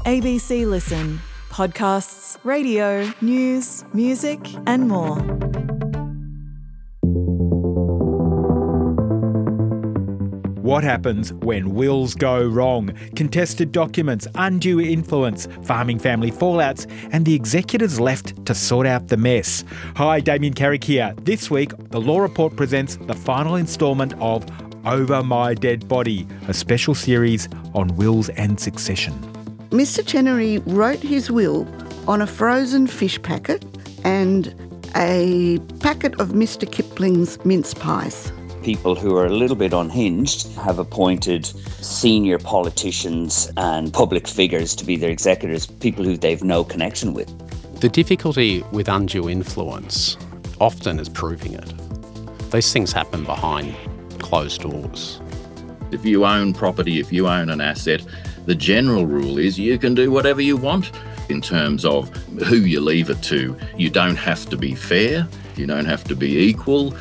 ABC Listen. Podcasts, radio, news, music and more. What happens when wills go wrong? Contested documents, undue influence, farming family fallouts, and the executors left to sort out the mess. Hi, Damien Carrick here. This week, The Law Report presents the final instalment of Over My Dead Body, a special series on wills and succession. Mr. Chenery wrote his will on a frozen fish packet and a packet of Mr. Kipling's mince pies. People who are a little bit unhinged have appointed senior politicians and public figures to be their executors, people who they've no connection with. The difficulty with undue influence often is proving it. These things happen behind closed doors. If you own property, if you own an asset, the general rule is you can do whatever you want in terms of who you leave it to. You don't have to be fair, you don't have to be equal.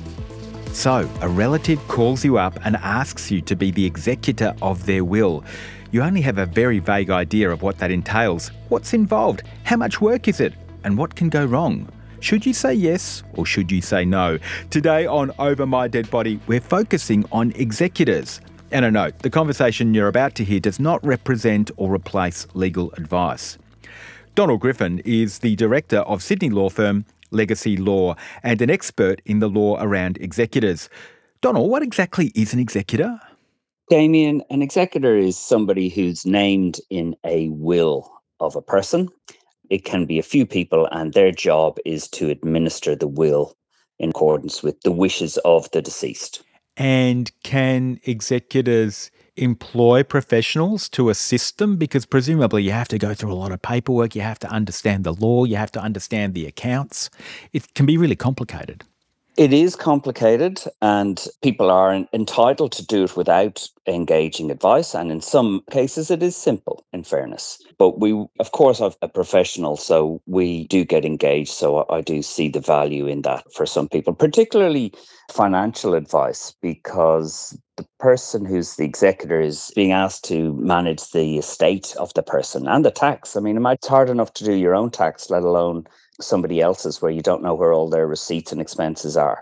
So, a relative calls you up and asks you to be the executor of their will. You only have a very vague idea of what that entails. What's involved? How much work is it? And what can go wrong? Should you say yes or should you say no? Today on Over My Dead Body, we're focusing on executors. And a note, the conversation you're about to hear does not represent or replace legal advice. Donald Griffin is the director of Sydney law firm Legacy Law and an expert in the law around executors. Donald, what exactly is an executor? Damien, an executor is somebody who's named in a will of a person. It can be a few people, and their job is to administer the will in accordance with the wishes of the deceased. And can executors employ professionals to assist them? Because presumably you have to go through a lot of paperwork, you have to understand the law, you have to understand the accounts. It can be really complicated. It is complicated, and people are entitled to do it without engaging advice. And in some cases, it is simple, in fairness. But we, of course, are a professional, so we do get engaged. So I do see the value in that for some people, particularly financial advice, because the person who's the executor is being asked to manage the estate of the person and the tax. I mean, it's hard enough to do your own tax, let alone somebody else's, where you don't know where all their receipts and expenses are.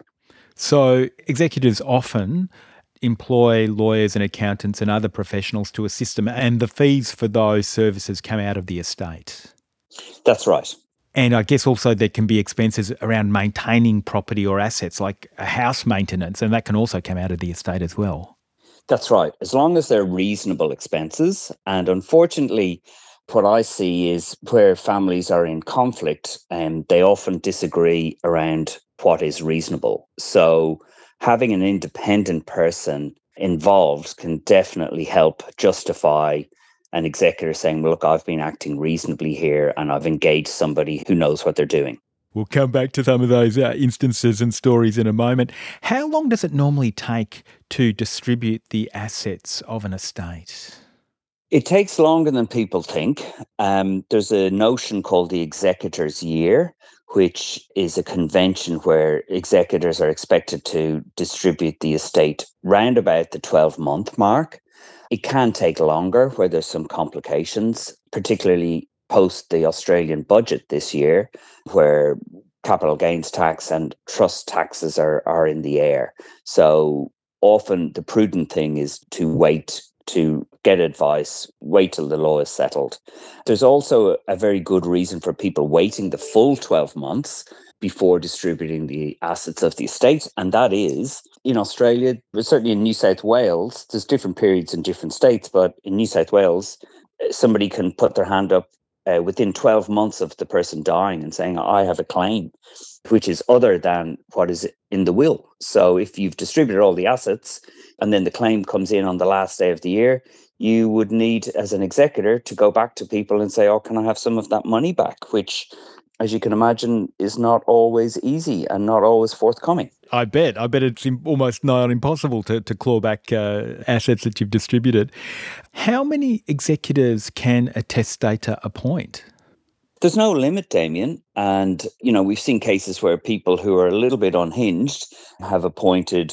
So executors often employ lawyers and accountants and other professionals to assist them, and the fees for those services come out of the estate. That's right. And I guess also there can be expenses around maintaining property or assets, like a house maintenance, and that can also come out of the estate as well. That's right, as long as they're reasonable expenses. And unfortunately, what I see is where families are in conflict and they often disagree around what is reasonable. So having an independent person involved can definitely help justify an executor saying, well, look, I've been acting reasonably here and I've engaged somebody who knows what they're doing. We'll come back to some of those instances and stories in a moment. How long does it normally take to distribute the assets of an estate? It takes longer than people think. There's a notion called the executor's year, which is a convention where executors are expected to distribute the estate round about the 12-month mark. It can take longer where there's some complications, particularly post the Australian budget this year, where capital gains tax and trust taxes are in the air. So often the prudent thing is to wait to get advice, wait till the law is settled. There's also a very good reason for people waiting the full 12 months before distributing the assets of the estate, and that is in Australia, but certainly in New South Wales. There's different periods in different states, but in New South Wales, somebody can put their hand up within 12 months of the person dying and saying, I have a claim, which is other than what is in the will. So if you've distributed all the assets and then the claim comes in on the last day of the year, you would need, as an executor, to go back to people and say, oh, can I have some of that money back? Which, as you can imagine, is not always easy and not always forthcoming. I bet it's almost not impossible to claw back assets that you've distributed. How many executors can a testator appoint? There's no limit, Damien. And, we've seen cases where people who are a little bit unhinged have appointed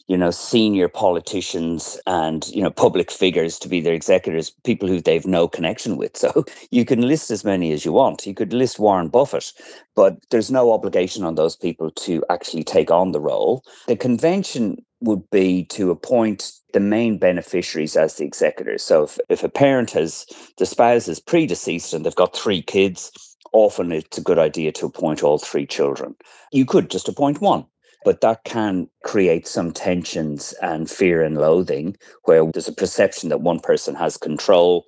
senior politicians and, public figures to be their executors, people who they've no connection with. So you can list as many as you want. You could list Warren Buffett, but there's no obligation on those people to actually take on the role. The convention would be to appoint the main beneficiaries as the executors. So if a parent the spouse is predeceased and they've got 3 kids, often it's a good idea to appoint all 3 children. You could just appoint one, but that can create some tensions and fear and loathing where there's a perception that one person has control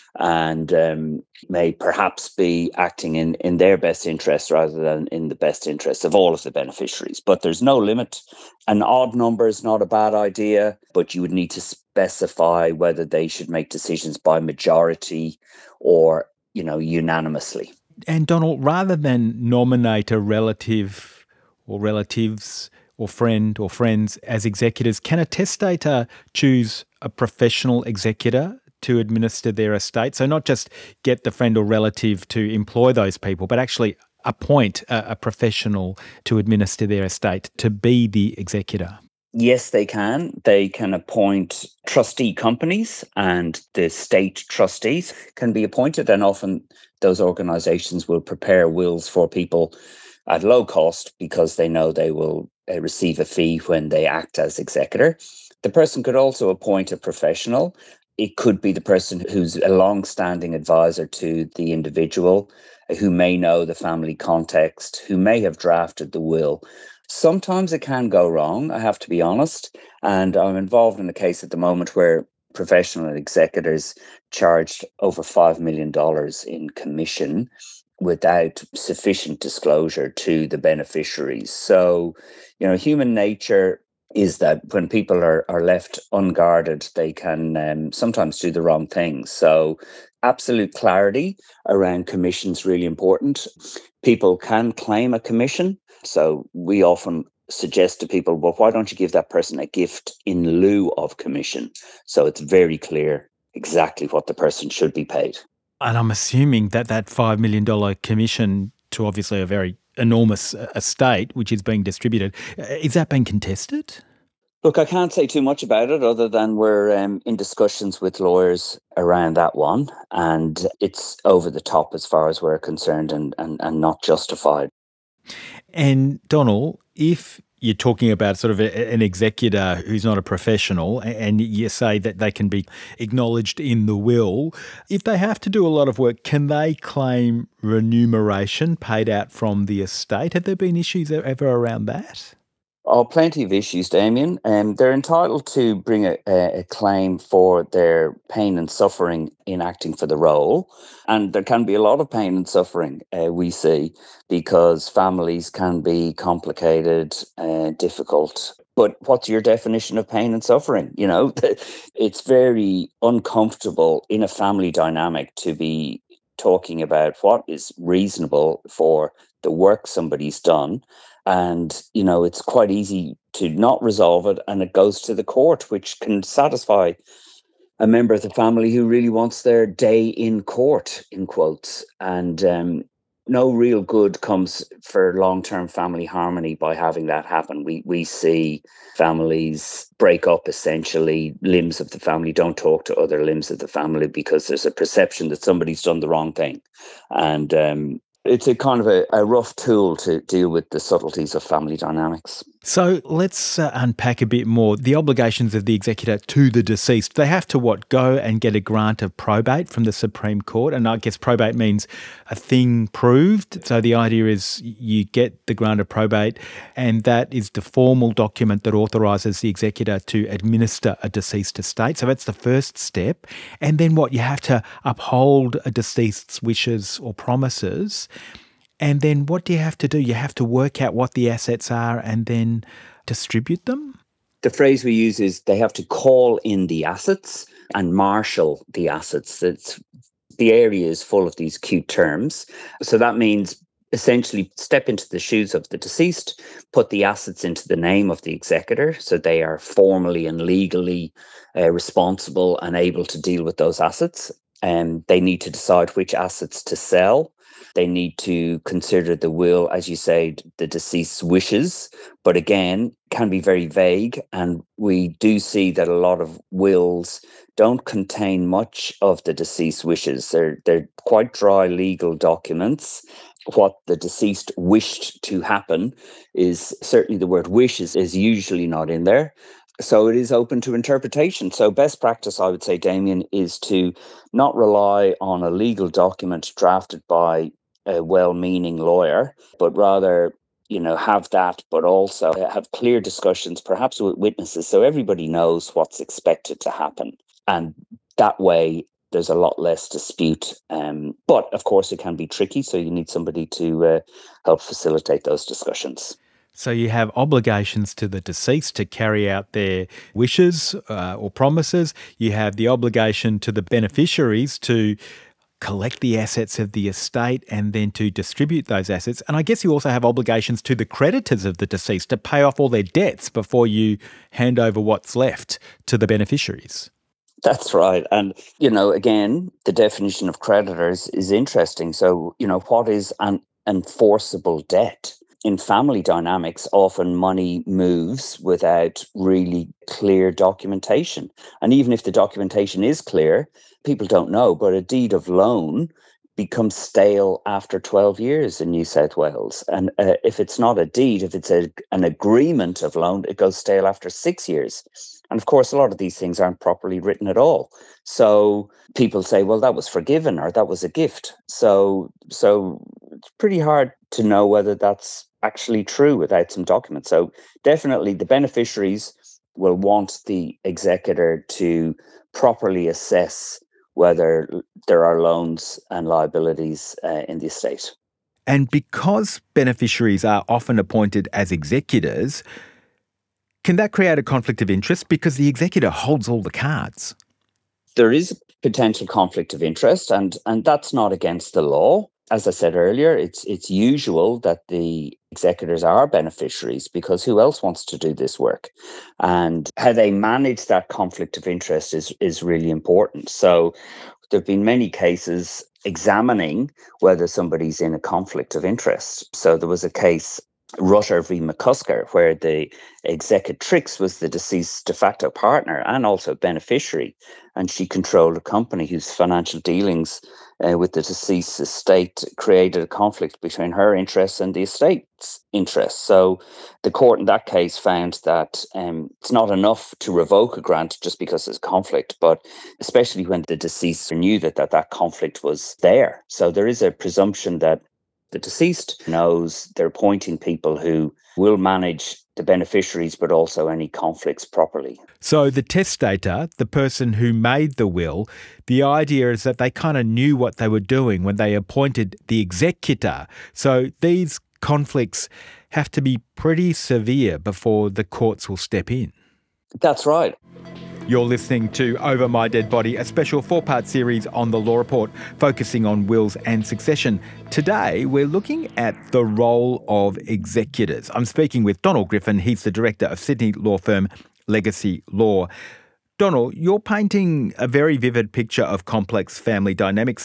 and may perhaps be acting in their best interest rather than in the best interest of all of the beneficiaries. But there's no limit. An odd number is not a bad idea, but you would need to specify whether they should make decisions by majority or, unanimously. And Donald, rather than nominate a relative or relatives or friend or friends as executors, can a testator choose a professional executor to administer their estate? So not just get the friend or relative to employ those people, but actually appoint a professional to administer their estate to be the executor. Yes, they can. They can appoint trustee companies, and the state trustees can be appointed, and often those organisations will prepare wills for people at low cost because they know they will receive a fee when they act as executor. The person could also appoint a professional. It could be the person who's a long-standing advisor to the individual, who may know the family context, who may have drafted the will. Sometimes it can go wrong, I have to be honest. And I'm involved in a case at the moment where professional executors charged over $5 million in commission without sufficient disclosure to the beneficiaries. So, human nature is that when people are left unguarded, they can sometimes do the wrong thing. So absolute clarity around commission is really important. People can claim a commission. So we often suggest to people, well, why don't you give that person a gift in lieu of commission? So it's very clear exactly what the person should be paid. And I'm assuming that $5 million commission to obviously a very enormous estate, which is being distributed, is that being contested? Look, I can't say too much about it other than we're in discussions with lawyers around that one, and it's over the top as far as we're concerned and not justified. And Donald, if you're talking about sort of an executor who's not a professional and you say that they can be acknowledged in the will, if they have to do a lot of work, can they claim remuneration paid out from the estate? Have there been issues ever around that? Oh, plenty of issues, Damien. They're entitled to bring a claim for their pain and suffering in acting for the role. And there can be a lot of pain and suffering, we see, because families can be complicated, difficult. But what's your definition of pain and suffering? It's very uncomfortable in a family dynamic to be talking about what is reasonable for the work somebody's done. And, it's quite easy to not resolve it, and it goes to the court, which can satisfy a member of the family who really wants their day in court, in quotes. And no real good comes for long-term family harmony by having that happen. We see families break up, essentially. Limbs of the family don't talk to other limbs of the family because there's a perception that somebody's done the wrong thing. And it's a kind of a rough tool to deal with the subtleties of family dynamics. So let's unpack a bit more the obligations of the executor to the deceased. They have to go and get a grant of probate from the Supreme Court, and I guess probate means a thing proved. So the idea is you get the grant of probate, and that is the formal document that authorises the executor to administer a deceased estate. So that's the first step. And then you have to uphold a deceased's wishes or promises. And then what do you have to do? You have to work out what the assets are and then distribute them? The phrase we use is they have to call in the assets and marshal the assets. The area is full of these cute terms. So that means essentially step into the shoes of the deceased, put the assets into the name of the executor, so they are formally and legally responsible and able to deal with those assets. And they need to decide which assets to sell. They need to consider the will, as you say, the deceased's wishes, but again, can be very vague. And we do see that a lot of wills don't contain much of the deceased's wishes. They're quite dry legal documents. What the deceased wished to happen is certainly the word wish is usually not in there. So it is open to interpretation. So best practice, I would say, Damien, is to not rely on a legal document drafted by a well-meaning lawyer, but rather, have that, but also have clear discussions, perhaps with witnesses, so everybody knows what's expected to happen. And that way, there's a lot less dispute. But of course, it can be tricky. So you need somebody to help facilitate those discussions. So you have obligations to the deceased to carry out their wishes or promises. You have the obligation to the beneficiaries to collect the assets of the estate and then to distribute those assets. And I guess you also have obligations to the creditors of the deceased to pay off all their debts before you hand over what's left to the beneficiaries. That's right. And, again, the definition of creditors is interesting. So, what is an enforceable debt? In family dynamics, often money moves without really clear documentation. And even if the documentation is clear, people don't know, but a deed of loan becomes stale after 12 years in New South Wales. And if it's not a deed, if it's an agreement of loan, it goes stale after 6 years. And of course, a lot of these things aren't properly written at all. So people say, well, that was forgiven or that was a gift. So it's pretty hard to know whether that's actually true without some documents. So definitely the beneficiaries will want the executor to properly assess whether there are loans and liabilities in the estate. And because beneficiaries are often appointed as executors, can that create a conflict of interest because the executor holds all the cards? There is a potential conflict of interest, and that's not against the law. As I said earlier, it's usual that the executors are beneficiaries because who else wants to do this work? And how they manage that conflict of interest is really important. So there have been many cases examining whether somebody's in a conflict of interest. So there was a case, Rutter v. McCusker, where the executrix was the deceased's de facto partner and also beneficiary, and she controlled a company whose financial dealings with the deceased's estate created a conflict between her interests and the estate's interests. So the court in that case found that it's not enough to revoke a grant just because there's conflict, but especially when the deceased knew that conflict was there. So there is a presumption that the deceased knows they're appointing people who will manage the beneficiaries, but also any conflicts properly. So the testator, the person who made the will, the idea is that they kind of knew what they were doing when they appointed the executor. So these conflicts have to be pretty severe before the courts will step in. That's right. You're listening to Over My Dead Body, a special 4-part series on the Law Report focusing on wills and succession. Today, we're looking at the role of executors. I'm speaking with Donald Griffin. He's the director of Sydney law firm Legacy Law. Donald, you're painting a very vivid picture of complex family dynamics.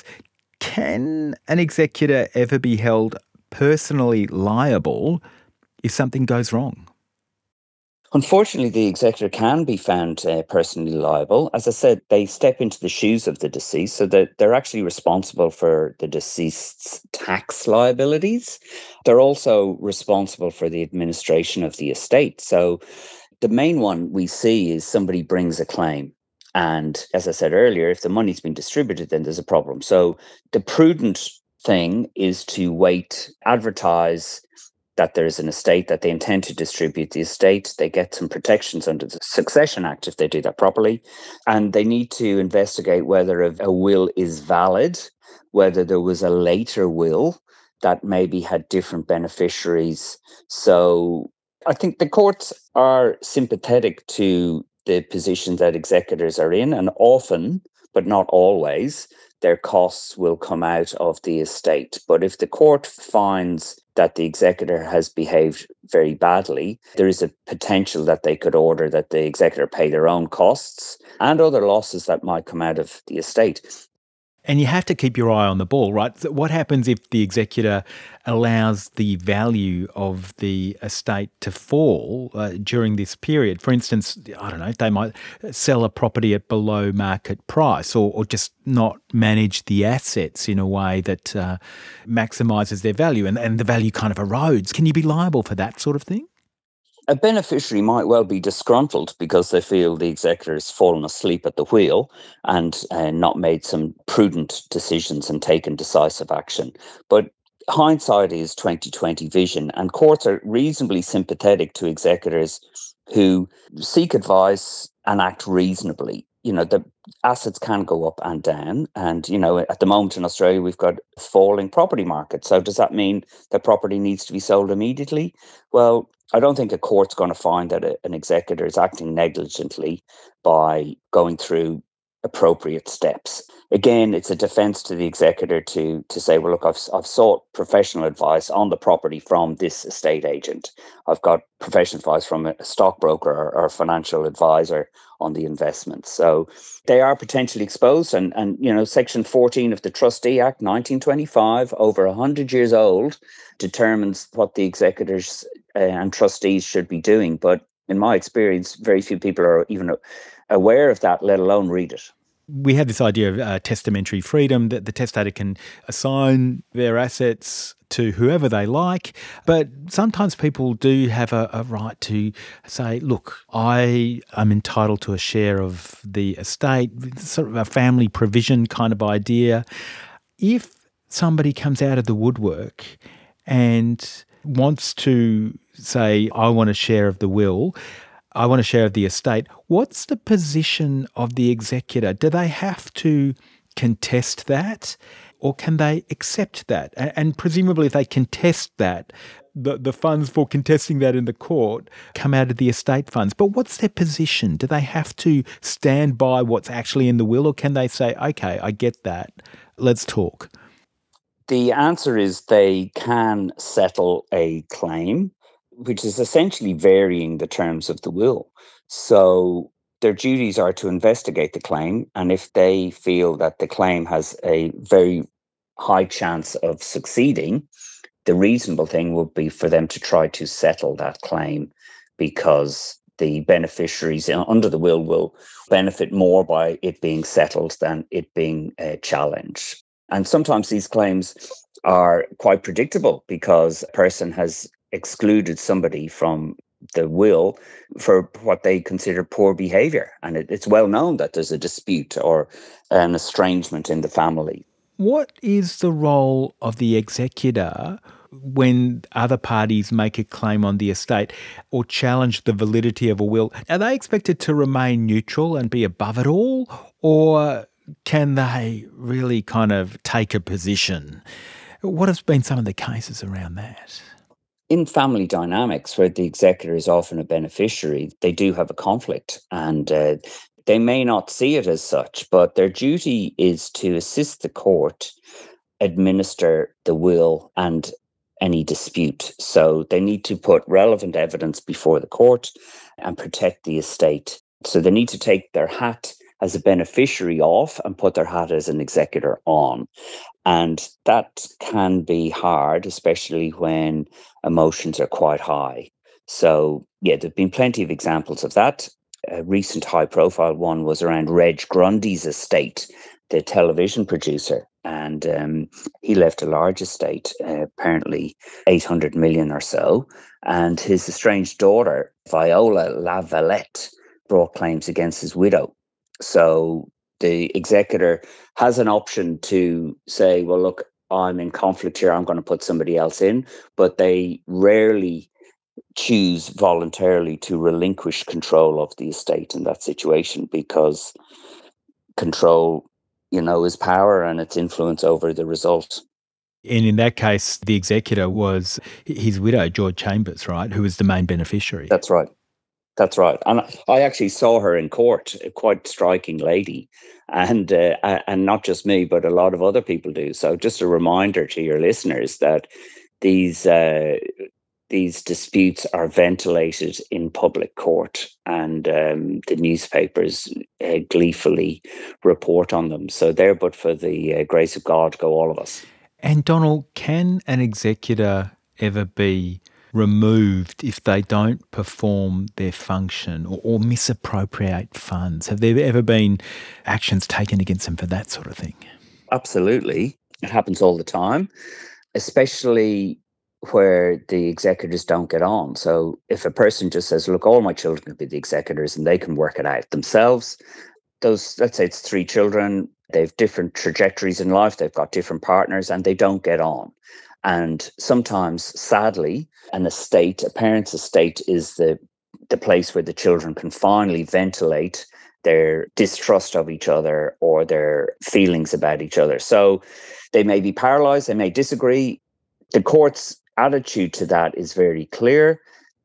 Can an executor ever be held personally liable if something goes wrong? Unfortunately, the executor can be found personally liable. As I said, they step into the shoes of the deceased, so that they're actually responsible for the deceased's tax liabilities. They're also responsible for the administration of the estate. So the main one we see is somebody brings a claim. And as I said earlier, if the money's been distributed, then there's a problem. So the prudent thing is to wait, advertise that there's an estate, that they intend to distribute the estate. They get some protections under the Succession Act if they do that properly. And they need to investigate whether a will is valid, whether there was a later will that maybe had different beneficiaries. So I think the courts are sympathetic to the position that executors are in, and often, but not always, their costs will come out of the estate. But if the court finds that the executor has behaved very badly, there is a potential that they could order that the executor pay their own costs and other losses that might come out of the estate. And you have to keep your eye on the ball, right? So what happens if the executor allows the value of the estate to fall during this period? For instance, I don't know, they might sell a property at below market price or just not manage the assets in a way that maximises their value and the value kind of erodes. Can you be liable for that sort of thing? A beneficiary might well be disgruntled because they feel the executor has fallen asleep at the wheel and not made some prudent decisions and taken decisive action. But hindsight is 20/20 vision, and courts are reasonably sympathetic to executors who seek advice and act reasonably. The assets can go up and down. And, at the moment in Australia, we've got a falling property market. So does that mean that property needs to be sold immediately? Well, I don't think a court's going to find that an executor is acting negligently by going through appropriate steps. Again, it's a defence to the executor to say, well, look, I've sought professional advice on the property from this estate agent. I've got professional advice from a stockbroker or a financial advisor on the investments. So they are potentially exposed. And Section 14 of the Trustee Act, 1925, over 100 years old, determines what the executors and trustees should be doing. But in my experience, very few people are even aware of that, let alone read it. We have this idea of testamentary freedom, that the testator can assign their assets to whoever they like, but sometimes people do have a right to say, look, I am entitled to a share of the estate, sort of a family provision kind of idea. If somebody comes out of the woodwork and wants to say, I want a share of the will, I want a share of the estate, what's the position of the executor? Do they have to contest that, or can they accept that? And presumably if they contest that, the funds for contesting that in the court come out of the estate funds. But what's their position? Do they have to stand by what's actually in the will, or can they say, okay, I get that, let's talk? The answer is they can settle a claim, which is essentially varying the terms of the will. So their duties are to investigate the claim, and if they feel that the claim has a very high chance of succeeding, the reasonable thing would be for them to try to settle that claim, because the beneficiaries under the will benefit more by it being settled than it being challenged. And sometimes these claims are quite predictable because a person has excluded somebody from the will for what they consider poor behaviour. And it's well known that there's a dispute or an estrangement in the family. What is the role of the executor when other parties make a claim on the estate or challenge the validity of a will? Are they expected to remain neutral and be above it all, or can they really kind of take a position? What has been some of the cases around that? In family dynamics, where the executor is often a beneficiary, they do have a conflict, and they may not see it as such, but their duty is to assist the court administer the will and any dispute. So they need to put relevant evidence before the court and protect the estate. So they need to take their hat as a beneficiary off and put their hat as an executor on. And that can be hard, especially when emotions are quite high. So, yeah, there have been plenty of examples of that. A recent high-profile one was around Reg Grundy's estate, the television producer. And he left a large estate, apparently 800 million or so. And his estranged daughter, Viola Lavalette, brought claims against his widow. So the executor has an option to say, well, look, I'm in conflict here, I'm going to put somebody else in, but they rarely choose voluntarily to relinquish control of the estate in that situation, because control, is power and its influence over the result. And in that case, the executor was his widow, George Chambers, right, who was the main beneficiary. That's right. And I actually saw her in court, a quite striking lady. And not just me, but a lot of other people do. So just a reminder to your listeners that these these disputes are ventilated in public court, and the newspapers gleefully report on them. So there, but for the grace of God, go all of us. And Donald, can an executor ever be removed if they don't perform their function or misappropriate funds? Have there ever been actions taken against them for that sort of thing? Absolutely. It happens all the time, especially where the executors don't get on. So if a person just says, look, all my children can be the executors and they can work it out themselves, those, let's say it's 3 children, they've different trajectories in life, they've got different partners, and they don't get on. And sometimes, sadly, a parent's estate is the place where the children can finally ventilate their distrust of each other or their feelings about each other. So they may be paralyzed, they may disagree. The court's attitude to that is very clear.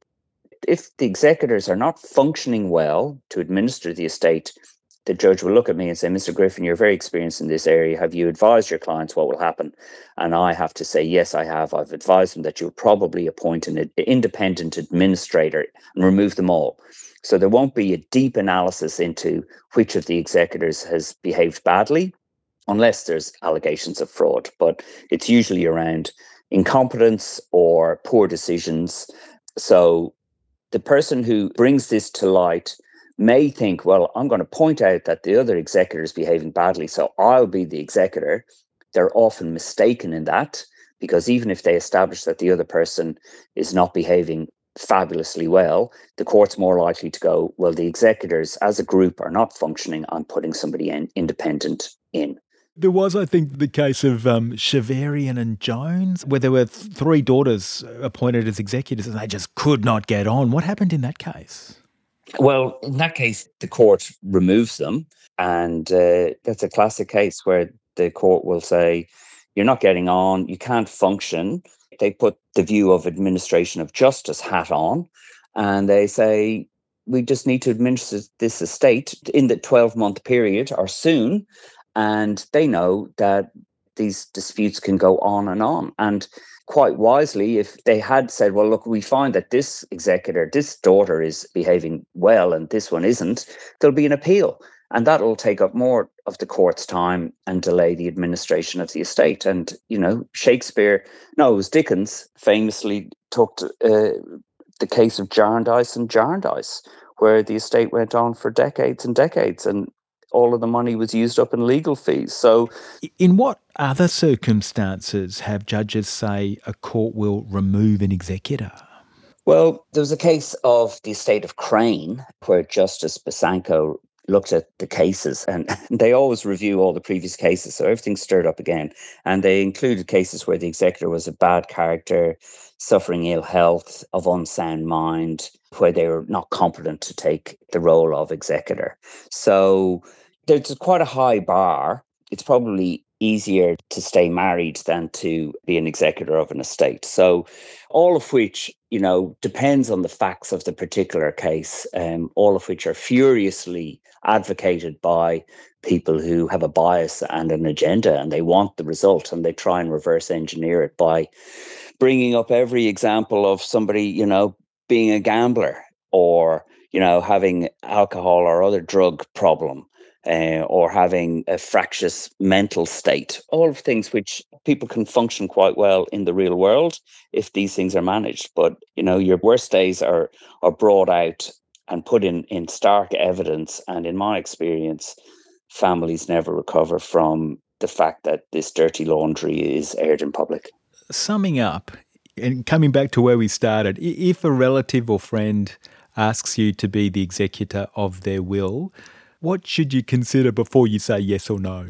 If the executors are not functioning well to administer the estate, the judge will look at me and say, Mr. Griffin, you're very experienced in this area. Have you advised your clients what will happen? And I have to say, yes, I have. I've advised them that you'll probably appoint an independent administrator and remove them all. So there won't be a deep analysis into which of the executors has behaved badly, unless there's allegations of fraud. But it's usually around incompetence or poor decisions. So the person who brings this to light may think, well, I'm going to point out that the other executor is behaving badly, so I'll be the executor. They're often mistaken in that, because even if they establish that the other person is not behaving fabulously well, the court's more likely to go, well, the executors as a group are not functioning, I'm putting somebody independent in. There was, I think, the case of Shavarian and Jones, where there were 3 daughters appointed as executors and they just could not get on. What happened in that case? Well, in that case, the court removes them. And that's a classic case where the court will say, you're not getting on, you can't function. They put the view of administration of justice hat on, and they say, we just need to administer this estate in the 12-month period or soon. And they know that these disputes can go on. And quite wisely, if they had said, well, look, we find that this executor, this daughter is behaving well and this one isn't, there'll be an appeal. And that'll take up more of the court's time and delay the administration of the estate. And, it was Dickens famously took the case of Jarndyce and Jarndyce, where the estate went on for decades and decades, and all of the money was used up in legal fees. So, in what other circumstances have judges say a court will remove an executor? Well, there was a case of the estate of Crane where Justice Bosanquet looked at the cases, and they always review all the previous cases, so everything's stirred up again. And they included cases where the executor was a bad character, suffering ill health, of unsound mind, where they were not competent to take the role of executor. So there's quite a high bar. It's probably easier to stay married than to be an executor of an estate. So all of which, depends on the facts of the particular case, all of which are furiously advocated by people who have a bias and an agenda, and they want the result, and they try and reverse engineer it by bringing up every example of somebody, being a gambler or, having alcohol or other drug problem. Or having a fractious mental state, all of things which people can function quite well in the real world if these things are managed. But, your worst days are brought out and put in stark evidence. And in my experience, families never recover from the fact that this dirty laundry is aired in public. Summing up, and coming back to where we started, if a relative or friend asks you to be the executor of their will, what should you consider before you say yes or no?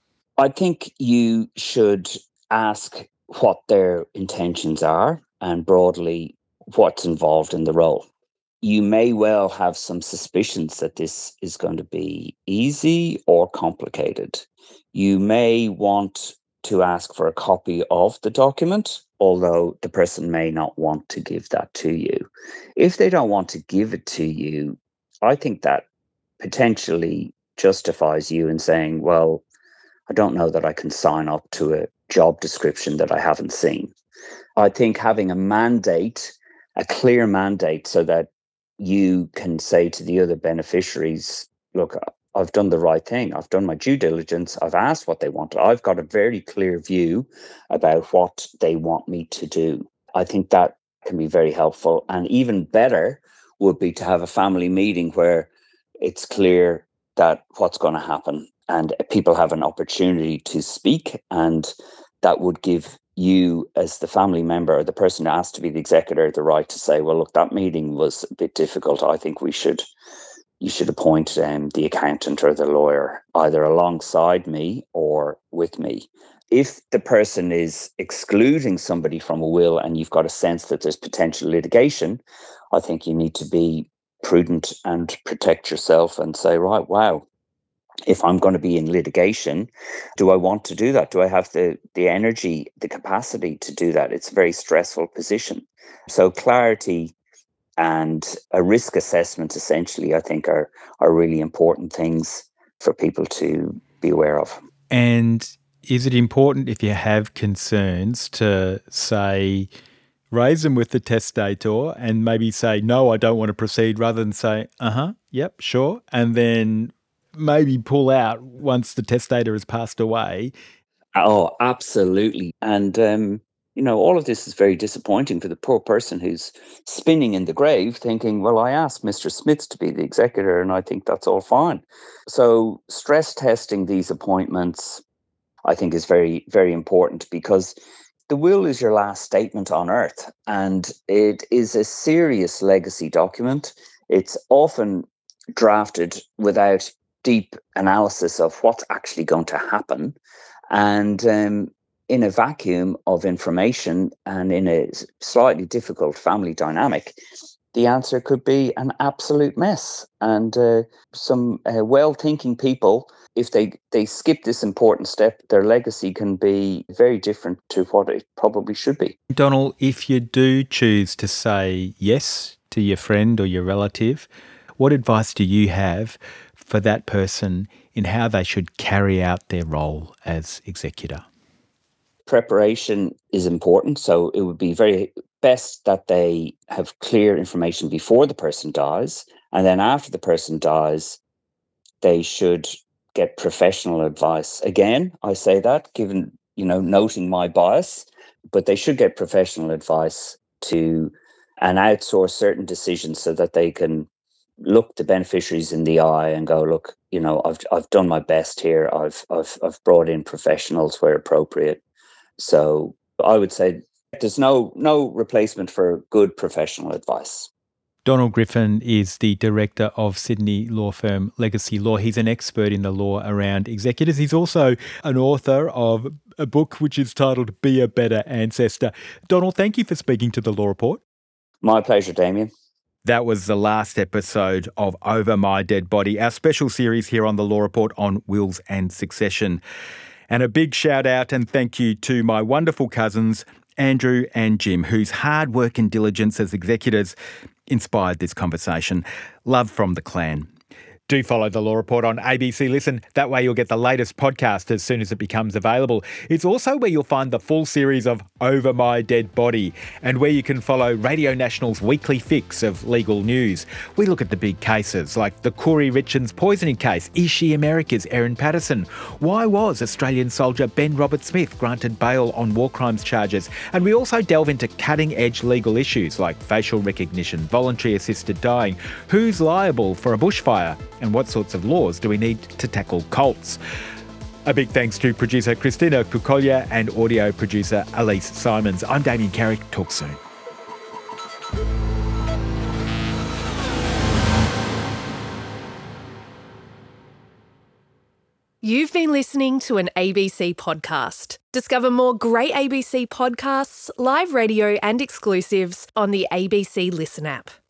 I think you should ask what their intentions are and broadly what's involved in the role. You may well have some suspicions that this is going to be easy or complicated. You may want to ask for a copy of the document, although the person may not want to give that to you. If they don't want to give it to you, I think that potentially justifies you in saying, well, I don't know that I can sign up to a job description that I haven't seen. I think having a mandate a clear mandate so that you can say to the other beneficiaries, look, I've done the right thing. I've done my due diligence. I've asked what they want. I've got a very clear view about what they want me to do. I think that can be very helpful. And even better would be to have a family meeting where it's clear that what's going to happen and people have an opportunity to speak, and that would give you as the family member or the person asked to be the executor the right to say, well, look, that meeting was a bit difficult. I think you should appoint the accountant or the lawyer either alongside me or with me. If the person is excluding somebody from a will and you've got a sense that there's potential litigation, I think you need to be prudent and protect yourself and say, right, wow, if I'm going to be in litigation, do I want to do that? Do I have the energy, the capacity to do that? It's a very stressful position. So clarity and a risk assessment, essentially, I think are really important things for people to be aware of. And is it important if you have concerns to say, raise them with the testator and maybe say, no, I don't want to proceed, rather than say, yep, sure, and then maybe pull out once the testator has passed away? Oh, absolutely. And, all of this is very disappointing for the poor person who's spinning in the grave thinking, well, I asked Mr. Smith to be the executor and I think that's all fine. So stress testing these appointments, I think, is very, very important, because the will is your last statement on earth, and it is a serious legacy document. It's often drafted without deep analysis of what's actually going to happen. And in a vacuum of information and in a slightly difficult family dynamic, the answer could be an absolute mess. And some well-thinking people, if they skip this important step, their legacy can be very different to what it probably should be. Donald, if you do choose to say yes to your friend or your relative, what advice do you have for that person in how they should carry out their role as executor? Preparation is important. So it would be very best that they have clear information before the person dies. And then after the person dies, they should get professional advice. Again, I say that given, noting my bias, but they should get professional advice and outsource certain decisions so that they can look the beneficiaries in the eye and go, look, I've done my best here. I've brought in professionals where appropriate. So I would say there's no replacement for good professional advice. Donald Griffin is the director of Sydney law firm Legacy Law. He's an expert in the law around executors. He's also an author of a book which is titled Be a Better Ancestor. Donald, thank you for speaking to The Law Report. My pleasure, Damien. That was the last episode of Over My Dead Body, our special series here on The Law Report on wills and succession. And a big shout out and thank you to my wonderful cousins, Andrew and Jim, whose hard work and diligence as executors inspired this conversation. Love from the clan. Do follow The Law Report on ABC Listen. That way you'll get the latest podcast as soon as it becomes available. It's also where you'll find the full series of Over My Dead Body, and where you can follow Radio National's weekly fix of legal news. We look at the big cases like the Corey Richards poisoning case, Is She America's Erin Patterson? Why was Australian soldier Ben Roberts-Smith granted bail on war crimes charges? And we also delve into cutting-edge legal issues like facial recognition, voluntary assisted dying, who's liable for a bushfire, and what sorts of laws do we need to tackle cults? A big thanks to producer Christina Kukolya and audio producer Elise Simons. I'm Damien Carrick. Talk soon. You've been listening to an ABC podcast. Discover more great ABC podcasts, live radio and exclusives on the ABC Listen app.